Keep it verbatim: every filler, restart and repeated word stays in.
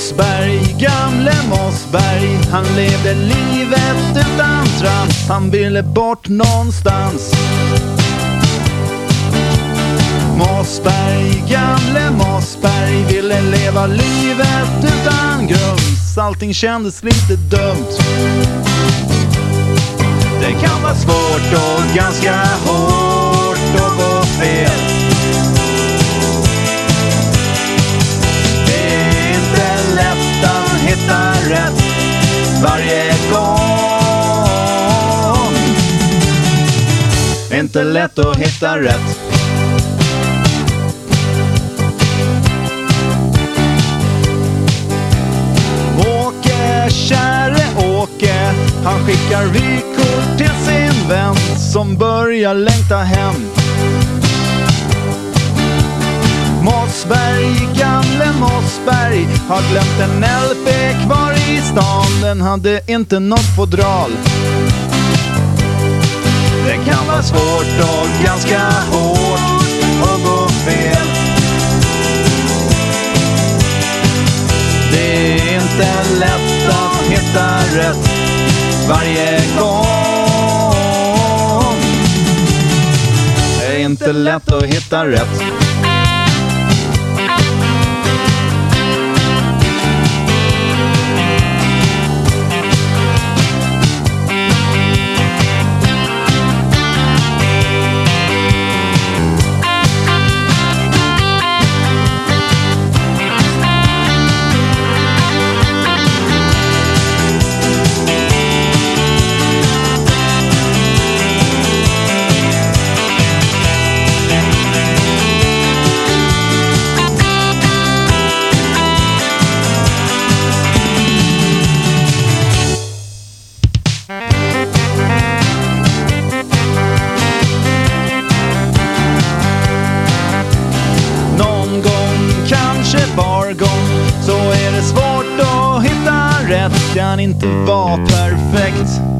Mossberg, gamle Mossberg, han levde livet utan trans. Han ville bort någonstans. Mossberg, gamle Mossberg, ville leva livet utan grums. Allting kändes lite dumt. Det kan vara svårt och ganska hårt att gå fel. Det är inte lätt att hitta rätt varje gång. Inte lätt att hitta rätt. Åke, käre Åke, han skickar vykort till sin vän som börjar längta hem. Mossberg, gamle Mossberg, har glömt en L P kvar i stan. Den hade inte nått fodral. Det kan vara svårt och ganska hårt att gå fel. Det är inte lätt att hitta rätt varje gång. Det är inte lätt att hitta rätt. Så är det svårt att hitta rätt, kan inte vara perfekt.